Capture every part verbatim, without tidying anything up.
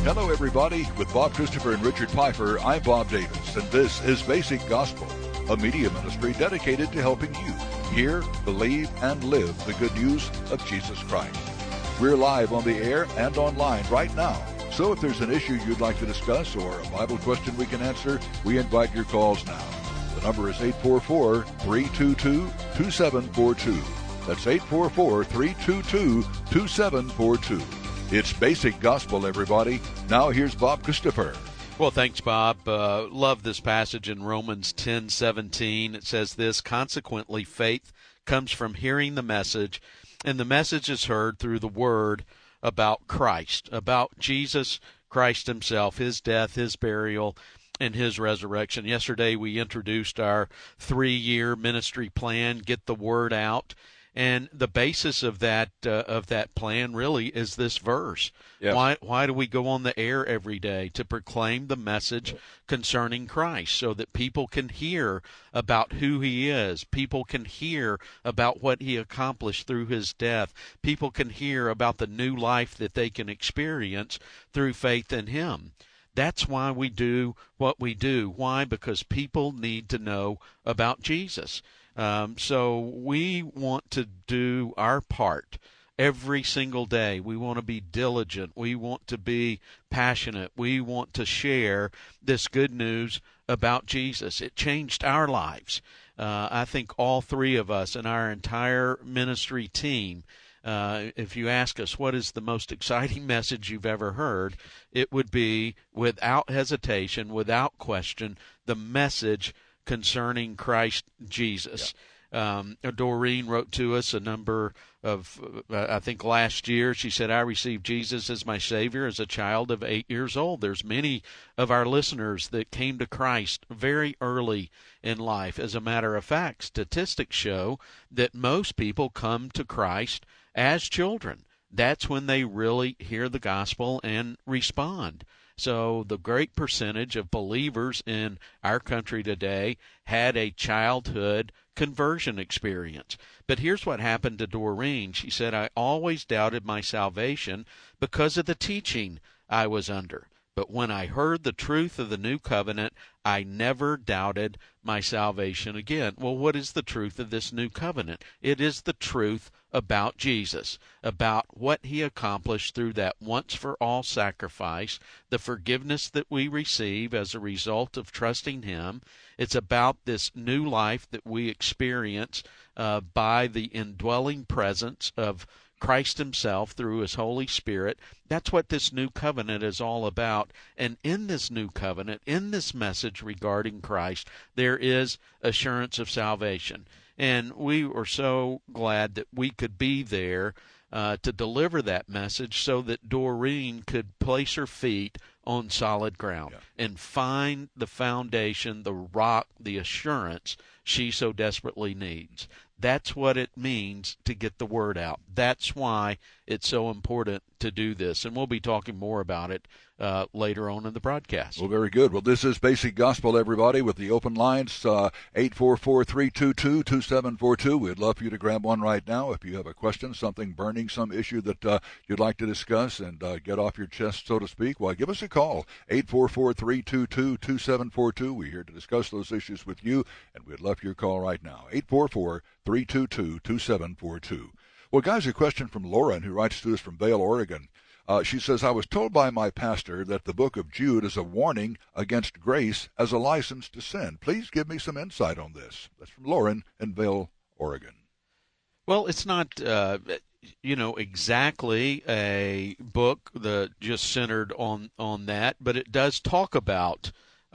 Hello, everybody. With Bob Christopher and Richard Pfeiffer, I'm Bob Davis, and this is Basic Gospel, a media ministry dedicated to helping you hear, believe, and live the good news of Jesus Christ. We're live on the air and online right now, so if there's an issue you'd like to discuss or a Bible question we can answer, we invite your calls now. The number is eight four four, three two two, two seven four two. That's eight four four, three two two, two seven four two. It's Basic Gospel, everybody. Now here's Bob Christopher. Well, thanks, Bob. Uh, love this passage in Romans ten seventeen. It says this: consequently, faith comes from hearing the message, and the message is heard through the word about Christ, about Jesus Christ himself, his death, his burial, and his resurrection. Yesterday, we introduced our three-year ministry plan, Get the Word Out. And the basis of that uh, of that plan really is this verse. Yes. Why why do we go on the air every day? To proclaim the message concerning Christ, so that people can hear about who he is. People can hear about what he accomplished through his death. People can hear about the new life that they can experience through faith in him. That's why we do what we do. Why? Because people need to know about Jesus. Um, so we want to do our part every single day. We want to be diligent. We want to be passionate. We want to share this good news about Jesus. It changed our lives. Uh, I think all three of us and our entire ministry team, uh, if you ask us what is the most exciting message you've ever heard, it would be, without hesitation, without question, the message concerning Christ Jesus. Yeah. Um, Doreen wrote to us a number of, uh, I think last year, she said, I received Jesus as my Savior as a child of eight years old. There's many of our listeners that came to Christ very early in life. As a matter of fact, statistics show that most people come to Christ as children. That's when they really hear the gospel and respond. So the great percentage of believers in our country today had a childhood conversion experience. But here's what happened to Doreen. She said, I always doubted my salvation because of the teaching I was under. But when I heard the truth of the new covenant, I never doubted my salvation again. Well, what is the truth of this new covenant? It is the truth about Jesus, about what he accomplished through that once-for-all sacrifice, the forgiveness that we receive as a result of trusting him. It's about this new life that we experience uh, by the indwelling presence of Christ himself through his Holy Spirit. That's what this new covenant is all about. And in this new covenant, in this message regarding Christ, there is assurance of salvation. And we were so glad that we could be there uh, to deliver that message so that Doreen could place her feet on solid ground yeah. and find the foundation, the rock, the assurance she so desperately needs. That's what it means to get the word out. That's why it's so important to do this. And we'll be talking more about it uh, later on in the broadcast. Well, very good. Well, this is Basic Gospel, everybody, with the open lines, uh, eight four four, three two two, two seven four two. We'd love for you to grab one right now if you have a question, something burning, some issue that uh, you'd like to discuss and uh, get off your chest, so to speak. Well, give us a call, eight four four, three two two, two seven four two. We're here to discuss those issues with you, and we'd love your call right now, eight four four, three two two, two seven four two. Well, guys, a question from Lauren, who writes to us from Vail, Oregon. Uh, she says, I was told by my pastor that the book of Jude is a warning against grace as a license to sin. Please give me some insight on this. That's from Lauren in Vail, Oregon. Well, it's not, uh, you know, exactly a book that just centered on, on that, but it does talk about,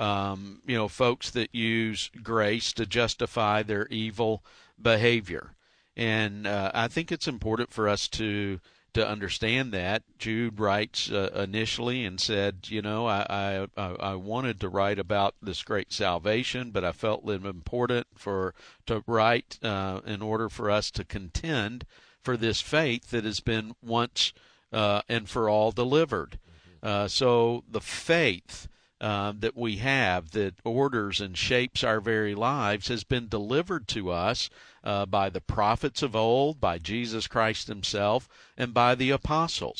um, you know, folks that use grace to justify their evil behavior. And uh, I think it's important for us to to understand that. Jude writes uh, initially and said, you know, I, I I wanted to write about this great salvation, but I felt it important for to write uh, in order for us to contend for this faith that has been once uh, and for all delivered. Uh, so the faith uh, that we have that orders and shapes our very lives has been delivered to us uh, by the prophets of old, by Jesus Christ himself, and by the apostles.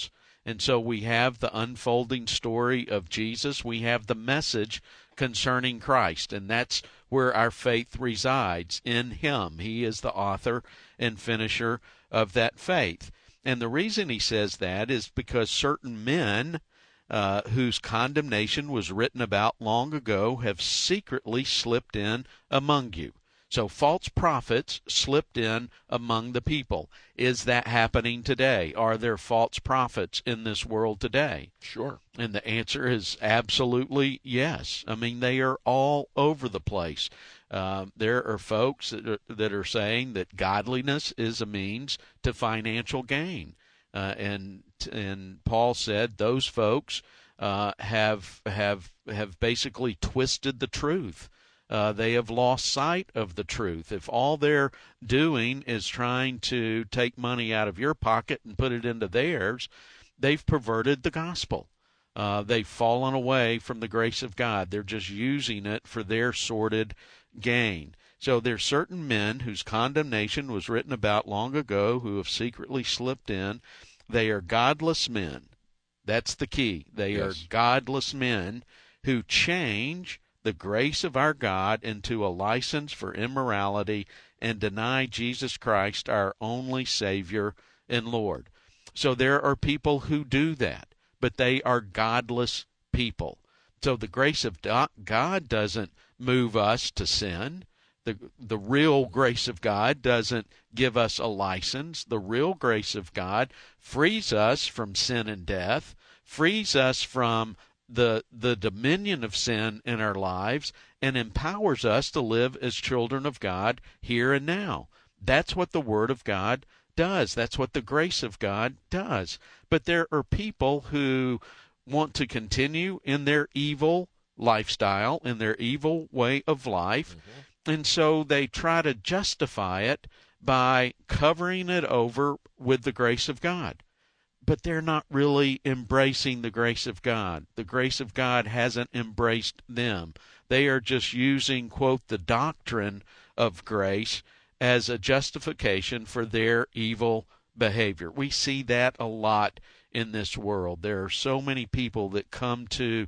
And so we have the unfolding story of Jesus. We have the message concerning Christ, and that's where our faith resides, in him. He is the author and finisher of that faith. And the reason he says that is because certain men uh, whose condemnation was written about long ago have secretly slipped in among you. So false prophets slipped in among the people. Is that happening today? Are there false prophets in this world today? Sure. And the answer is absolutely yes. I mean, they are all over the place. Um, there are folks that are, that are saying that godliness is a means to financial gain. Uh, and and Paul said those folks uh, have have have basically twisted the truth. Uh, they have lost sight of the truth. If all they're doing is trying to take money out of your pocket and put it into theirs, they've perverted the gospel. Uh, they've fallen away from the grace of God. They're just using it for their sordid gain. So there's certain men whose condemnation was written about long ago who have secretly slipped in. They are godless men. That's the key. They yes. are godless men who change the grace of our God into a license for immorality and deny Jesus Christ, our only Savior and Lord. So there are people who do that, but they are godless people. So the grace of God doesn't move us to sin. The, the real grace of God doesn't give us a license. The real grace of God frees us from sin and death, frees us from the the dominion of sin in our lives, and empowers us to live as children of God here and now. That's what the Word of God does. That's what the grace of God does. But there are people who want to continue in their evil lifestyle, in their evil way of life, mm-hmm. and so they try to justify it by covering it over with the grace of God. But they're not really embracing the grace of God. The grace of God hasn't embraced them. They are just using, quote, the doctrine of grace as a justification for their evil behavior. We see that a lot in this world. There are so many people that come to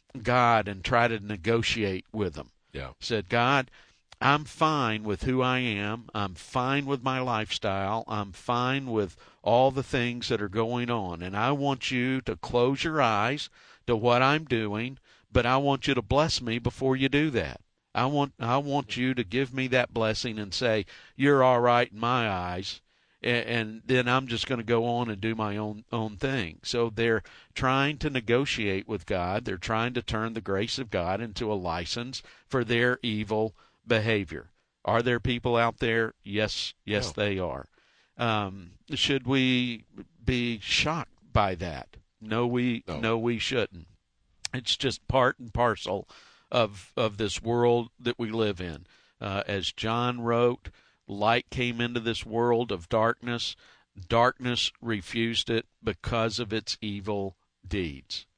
God and try to negotiate with him. Yeah. Said, God, I'm fine with who I am. I'm fine with my lifestyle. I'm fine with all the things that are going on. And I want you to close your eyes to what I'm doing, but I want you to bless me before you do that. I want I want you to give me that blessing and say, you're all right in my eyes, and, and then I'm just going to go on and do my own own thing. So they're trying to negotiate with God. They're trying to turn the grace of God into a license for their evil behavior. Are there people out there? Yes, yes, no. They are. Um, should we be shocked by that? No, we no. no, we shouldn't. It's just part and parcel of of this world that we live in. Uh, as John wrote, light came into this world of darkness. Darkness refused it because of its evil deeds.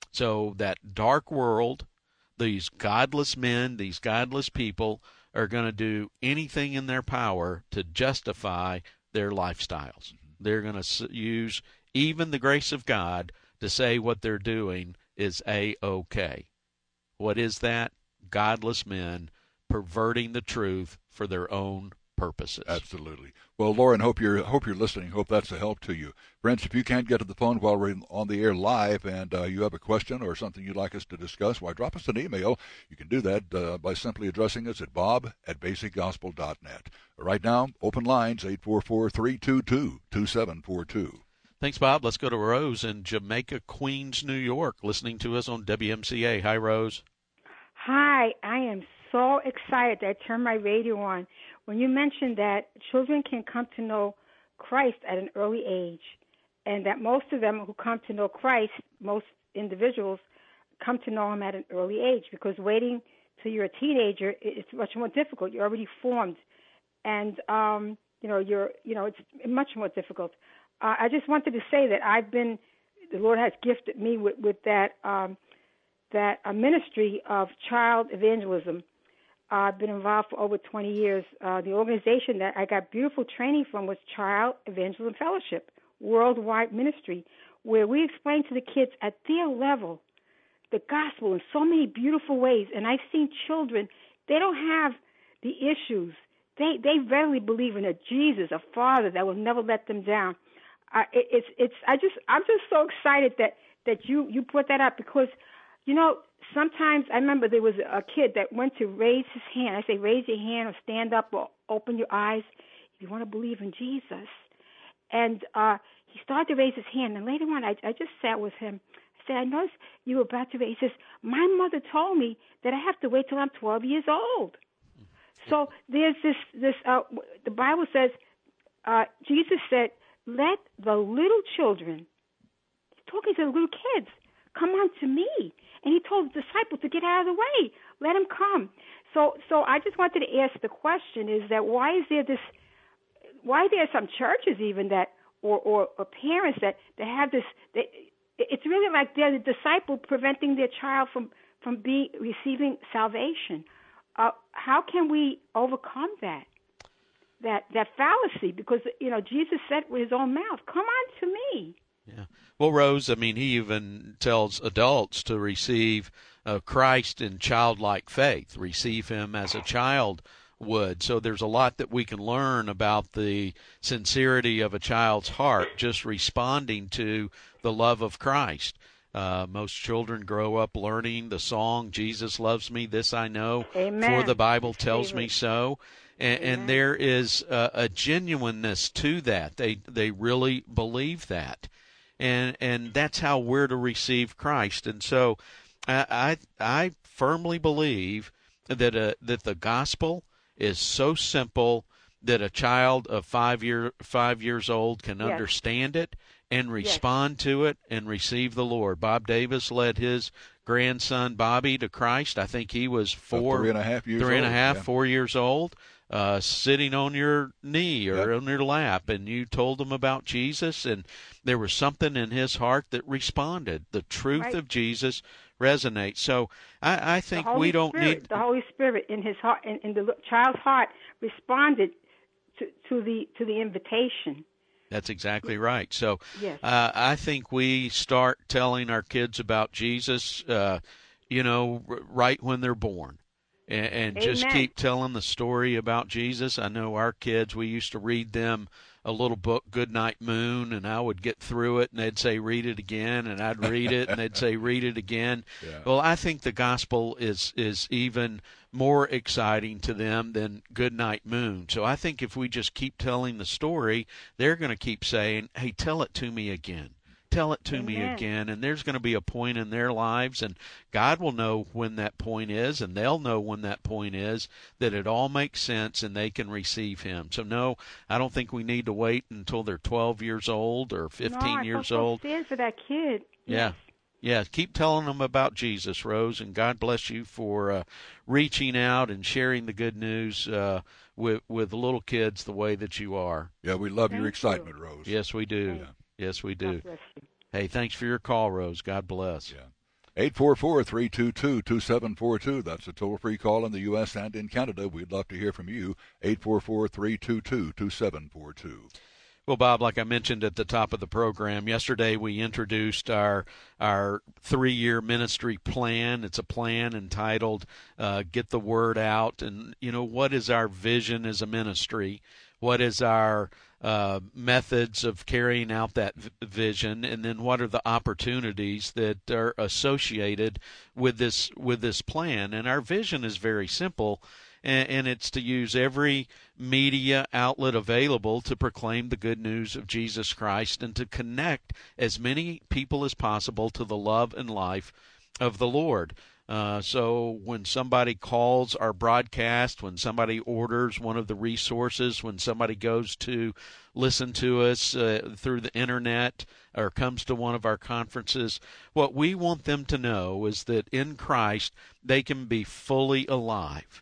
So that dark world, these godless men, these godless people are going to do anything in their power to justify their lifestyles. They're going to use even the grace of God to say what they're doing is A-okay. What is that? Godless men perverting the truth for their own purposes. Absolutely. Well, Lauren, hope you're hope you're listening. Hope that's a help to you. Friends, if you can't get to the phone while we're on the air live and uh, you have a question or something you'd like us to discuss, why, drop us an email. You can do that uh, by simply addressing us at bob at basic gospel dot net. Right now, open lines, eight four four, three two two, two seven four two. Thanks, Bob. Let's go to Rose in Jamaica, Queens, New York, listening to us on W M C A. Hi, Rose. Hi. I am so excited that I turned my radio on when you mentioned that children can come to know Christ at an early age, and that most of them who come to know Christ, most individuals, come to know him at an early age, because waiting till you're a teenager, it's much more difficult. You're already formed, and um, you know you're you know it's much more difficult. Uh, I just wanted to say that I've been, the Lord has gifted me with, with that um, that a ministry of child evangelism. Uh, I've been involved for over twenty years. Uh, the organization that I got beautiful training from was Child Evangelism Fellowship, worldwide ministry where we explain to the kids at their level the gospel in so many beautiful ways. And I've seen children, they don't have the issues. They they verily believe in a Jesus, a Father that will never let them down. Uh, it, it's it's I just I'm just so excited that that you you put that up, because you know sometimes I remember there was a kid that went to raise his hand. I say raise your hand or stand up or open your eyes if you want to believe in Jesus. And uh, he started to raise his hand, and later on I I just sat with him. I said, I noticed you were about to raise. He says, my mother told me that I have to wait till I'm twelve years old. So there's this, this uh, the Bible says, uh, Jesus said, let the little children, he's talking to the little kids, come unto me. And he told the disciples to get out of the way. Let them come. So so I just wanted to ask the question is that why is there this, why are there some churches even that, or, or, or parents that, that have this, that, it's really like they're the disciple preventing their child from, from being, receiving salvation. Uh, how can we overcome that, that that fallacy? Because, you know, Jesus said with his own mouth, come on to me. Yeah. Well, Rose, I mean, he even tells adults to receive uh, Christ in childlike faith, receive him as a child would. So there's a lot that we can learn about the sincerity of a child's heart just responding to the love of Christ. Uh, most children grow up learning the song, Jesus loves me, this I know, Amen. for the Bible tells Amen. me so. And, and there is a, a genuineness to that. They they really believe that. And and that's how we're to receive Christ. And so I I, I firmly believe that a, that the gospel is so simple that a child of five year five years old can yes. understand it and respond yes. to it and receive the Lord. Bob Davis led his grandson Bobby to Christ. I think he was four, uh, three and a half years three and a old, half, yeah. four years old, uh, sitting on your knee or yep. on your lap, and you told him about Jesus, and there was something in his heart that responded. The truth right. of Jesus resonates. So I, I think we don't Spirit, need the Holy Spirit in his heart, in, in the child's heart, responded to, to the to the invitation. That's exactly right. So yes. uh, I think we start telling our kids about Jesus, uh, you know, r- right when they're born. And, and just keep telling the story about Jesus. I know our kids, we used to read them a little book, Goodnight Moon, and I would get through it, and they'd say, read it again, and I'd read it, and they'd say, read it again. Yeah. Well, I think the gospel is is even more exciting to them than Goodnight Moon. So I think if we just keep telling the story, they're going to keep saying, hey, tell it to me again. Tell it to Amen. me again. And there's going to be a point in their lives, and God will know when that point is, and they'll know when that point is, that it all makes sense and they can receive him. So, no, I don't think we need to wait until they're twelve years old or fifteen no, years I old. Stand for that kid. Yeah. Yes. Yeah, keep telling them about Jesus, Rose, and God bless you for uh, reaching out and sharing the good news uh, with with little kids the way that you are. Yeah, we love Thank your excitement, you. Rose. Yes, we do. Yeah. Yes, we do. God bless you. Hey, thanks for your call, Rose. God bless. Yeah. eight four four, three two two, two seven four two. That's a toll-free call in the U S and in Canada. We'd love to hear from you. eight four four, three two two, two seven four two. Well, Bob, like I mentioned at the top of the program, yesterday we introduced our our three-year ministry plan. It's a plan entitled uh, Get the Word Out. And, you know, what is our vision as a ministry? What is our uh, methods of carrying out that v- vision? And then what are the opportunities that are associated with this with this plan? And our vision is very simple. And it's to use every media outlet available to proclaim the good news of Jesus Christ and to connect as many people as possible to the love and life of the Lord. Uh, so when somebody calls our broadcast, when somebody orders one of the resources, when somebody goes to listen to us uh, through the internet or comes to one of our conferences, what we want them to know is that in Christ they can be fully alive.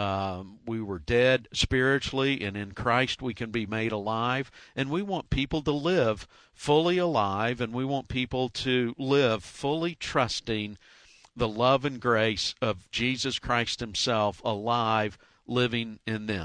Um, we were dead spiritually, and in Christ we can be made alive. And we want people to live fully alive, and we want people to live fully trusting the love and grace of Jesus Christ himself alive, living in them.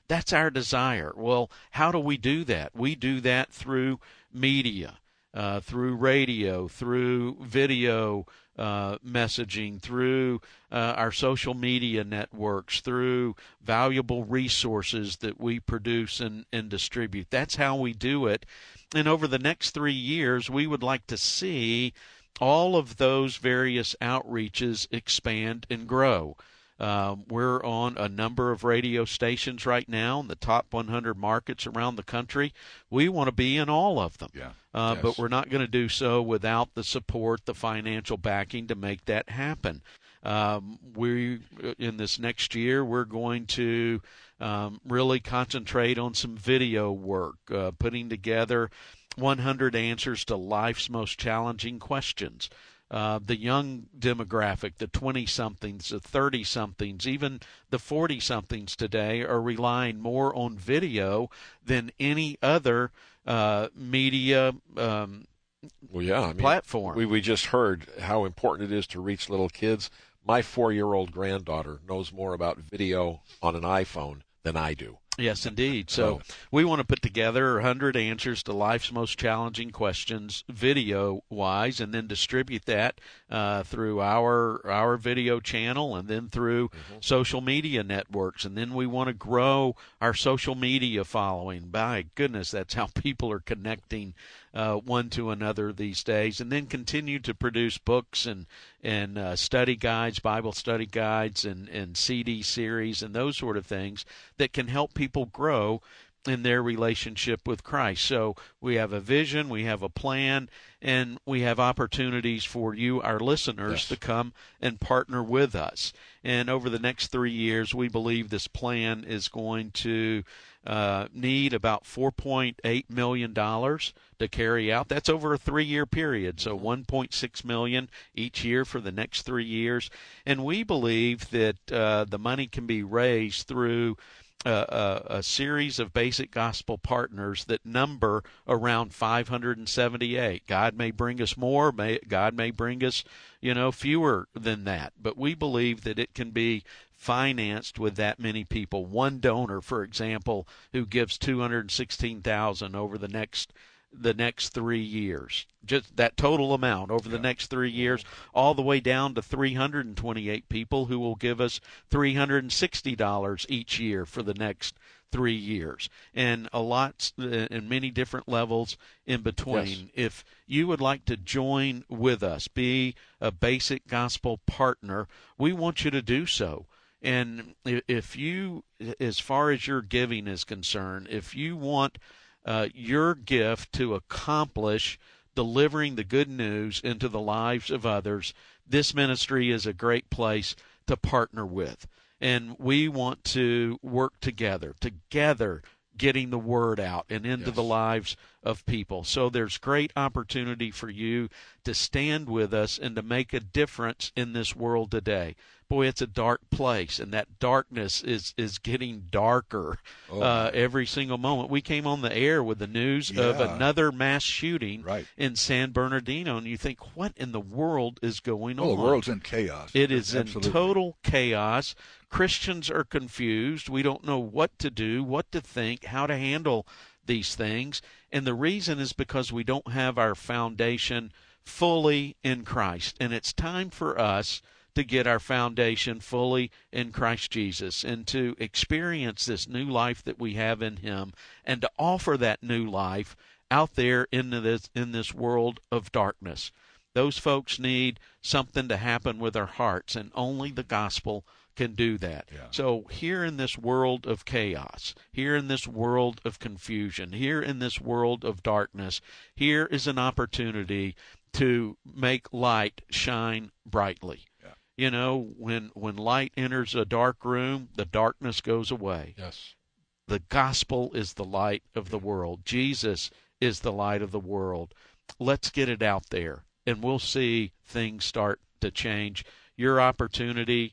That's our desire. Well, how do we do that? We do that through media, uh, through radio, through video uh, messaging, through uh, our social media networks, through valuable resources that we produce and, and distribute. That's how we do it. And over the next three years, we would like to see all of those various outreaches expand and grow. Um, we're on a number of radio stations right now in the top one hundred markets around the country. We want to be in all of them. Yeah. Uh, Yes. But we're not going to do so without the support, the financial backing to make that happen. Um, we, in this next year, we're going to um, really concentrate on some video work, uh, putting together one hundred answers to life's most challenging questions. Uh, the young demographic, the twenty-somethings, the thirty-somethings, even the forty-somethings today are relying more on video than any other uh, media um, well, yeah, I mean, platform. We, we just heard how important it is to reach little kids. My four-year-old granddaughter knows more about video on an iPhone than I do. Yes, indeed. So we want to put together one hundred answers to life's most challenging questions video-wise, and then distribute that uh, through our our video channel and then through mm-hmm. social media networks. And then we want to grow our social media following. My goodness, that's how people are connecting uh, one to another these days. And then continue to produce books and, and uh, study guides, Bible study guides, and, and C D series and those sort of things that can help people people grow in their relationship with Christ. So we have a vision, we have a plan, and we have opportunities for you, our listeners, yes. to come and partner with us. And over the next three years, we believe this plan is going to uh, need about four point eight million dollars to carry out. That's over a three-year period, so one point six million dollars each year for the next three years. And we believe that uh, the money can be raised through Uh, a, a series of basic gospel partners that number around five hundred seventy-eight. God may bring us more. May, God may bring us, you know, fewer than that. But we believe that it can be financed with that many people. One donor, for example, who gives two hundred sixteen thousand dollars over the next the next three years, just that total amount over the next three years, all the way down to three hundred twenty-eight people who will give us three hundred sixty dollars each year for the next three years, and a lot and many different levels in between. Yes. If you would like to join with us, be a basic gospel partner, we want you to do so. And if you, as far as your giving is concerned, if you want Uh, your gift to accomplish delivering the good news into the lives of others, this ministry is a great place to partner with. And we want to work together, together getting the word out and into yes. the lives of people. So there's great opportunity for you to stand with us and to make a difference in this world today. Boy, it's a dark place, and that darkness is, is getting darker oh, uh, every single moment. We came on the air with the news yeah. of another mass shooting right. in San Bernardino, and you think, what in the world is going well, on? The world's in chaos. It is Absolutely. in total chaos. Christians are confused. We don't know what to do, what to think, how to handle these things. And the reason is because we don't have our foundation fully in Christ. And it's time for us to get our foundation fully in Christ Jesus and to experience this new life that we have in Him and to offer that new life out there in this, in this world of darkness. Those folks need something to happen with their hearts, and only the gospel can do that. Yeah. So here in this world of chaos, here in this world of confusion, here in this world of darkness, here is an opportunity to make light shine brightly. Yeah. You know, when when light enters a dark room, the darkness goes away. Yes. The gospel is the light of the world. Jesus is the light of the world. Let's get it out there, and we'll see things start to change. Your opportunity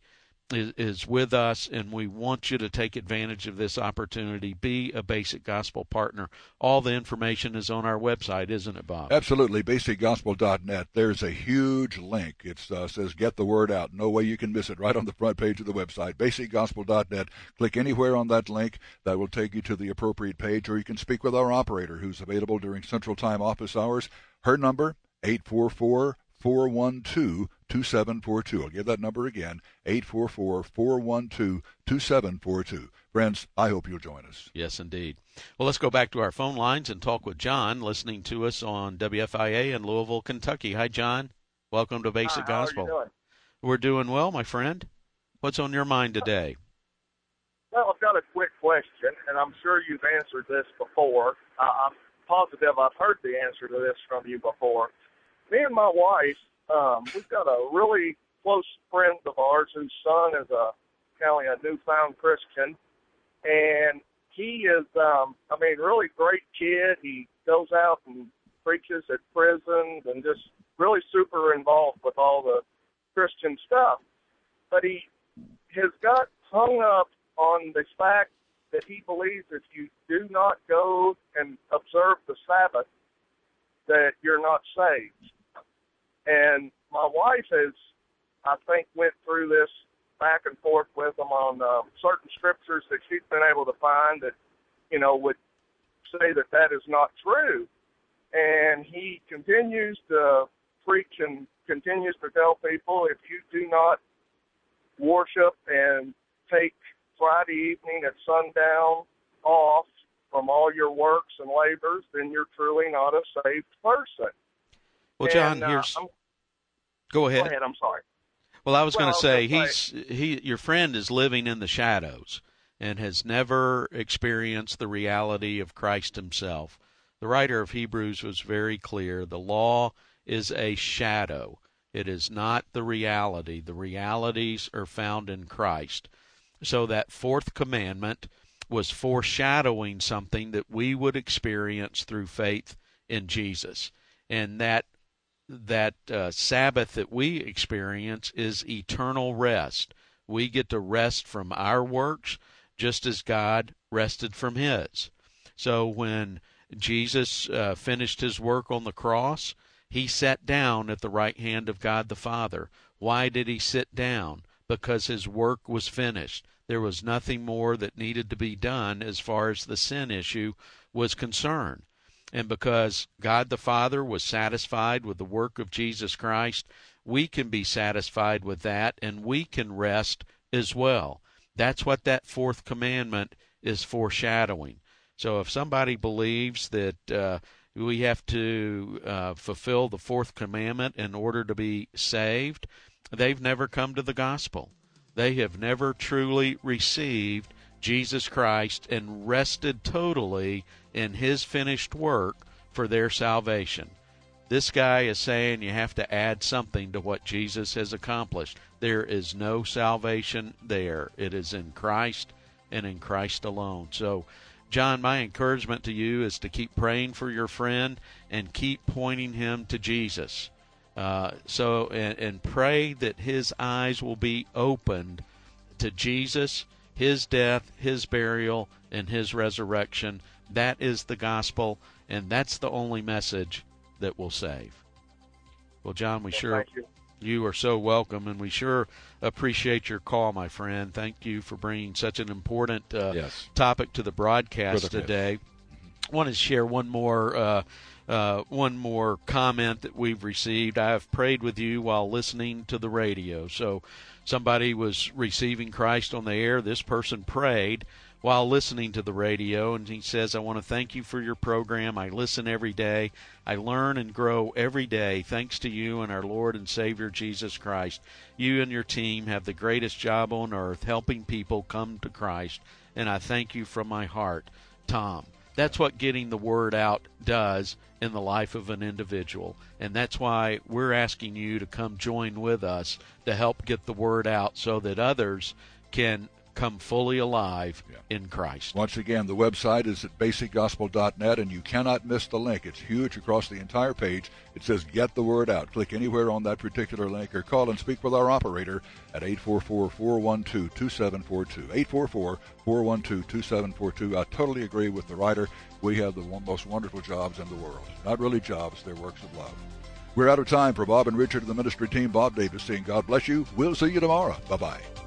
is, is with us, and we want you to take advantage of this opportunity. Be a Basic Gospel partner. All the information is on our website, isn't it, Bob? Absolutely, basic gospel dot net. There's a huge link. It uh, says get the word out. No way you can miss it, right on the front page of the website, basic gospel dot net. Click anywhere on that link. That will take you to the appropriate page, or you can speak with our operator who's available during Central Time office hours. Her number, eight four four, four one two, two seven four two. I'll give that number again, eight four four, four one two, two seven four two. Friends, I hope you'll join us. Yes, indeed. Well, let's go back to our phone lines and talk with John, listening to us on W F I A in Louisville, Kentucky. Hi, John. Welcome to Basic Hi, how Gospel. Are you doing? We're doing well, my friend. What's on your mind today? Well, I've got a quick question, and I'm sure you've answered this before. Uh, I'm positive I've heard the answer to this from you before. Me and my wife, um, we've got a really close friend of ours whose son is a kind of a newfound Christian, and he is, um, I mean, really great kid. He goes out and preaches at prisons and just really super involved with all the Christian stuff. But he has got hung up on the fact that he believes if you do not go and observe the Sabbath, that you're not saved. And my wife has, I think, went through this back and forth with him on uh, certain scriptures that she's been able to find that, you know, would say that that is not true. And he continues to preach and continues to tell people, if you do not worship and take Friday evening at sundown off from all your works and labors, then you're truly not a saved person. Well, John, and, uh, here's. I'm, Go ahead. Go ahead. I'm sorry. Well, I was well, going to say gonna he's he. Your friend is living in the shadows and has never experienced the reality of Christ Himself. The writer of Hebrews was very clear. The law is a shadow. It is not the reality. The realities are found in Christ. So that fourth commandment was foreshadowing something that we would experience through faith in Jesus, and that. that uh, Sabbath that we experience is eternal rest. We get to rest from our works just as God rested from His. So when Jesus uh, finished His work on the cross, He sat down at the right hand of God the Father. Why did He sit down? Because His work was finished. There was nothing more that needed to be done as far as the sin issue was concerned. And because God the Father was satisfied with the work of Jesus Christ, we can be satisfied with that, and we can rest as well. That's what that fourth commandment is foreshadowing. So if somebody believes that uh, we have to uh, fulfill the fourth commandment in order to be saved, they've never come to the gospel. They have never truly received Jesus Christ and rested totally in His finished work for their salvation. This guy is saying you have to add something to what Jesus has accomplished. There is no salvation there. It is in Christ and in Christ alone. So, John, my encouragement to you is to keep praying for your friend and keep pointing him to Jesus. Uh, so, and, and pray that his eyes will be opened to Jesus, His death, His burial, and His resurrection. That is the gospel, and that's the only message that will save. Well, John, we well, sure thank you. you are so welcome, and we sure appreciate your call, my friend. Thank you for bringing such an important uh, yes. topic to the broadcast the today. I want to share one more uh, uh, one more comment that we've received. I have prayed with you while listening to the radio. So somebody was receiving Christ on the air. This person prayed while listening to the radio, and he says, I want to thank you for your program. I listen every day. I learn and grow every day thanks to you and our Lord and Savior Jesus Christ. You and your team have the greatest job on earth helping people come to Christ, and I thank you from my heart. Tom. That's what getting the word out does in the life of an individual, and that's why we're asking you to come join with us to help get the word out so that others can come fully alive Yeah. in Christ. Once again, the website is at basic gospel dot net, and you cannot miss the link. It's huge across the entire page. It says Get the Word Out. Click anywhere on that particular link or call and speak with our operator at eight four four, four one two, two seven four two. eight four four, four one two, two seven four two. I totally agree with the writer. We have the one, most wonderful jobs in the world. Not really jobs, they're works of love. We're out of time. For Bob and Richard and the ministry team, Bob Davis saying God bless you. We'll see you tomorrow. Bye-bye.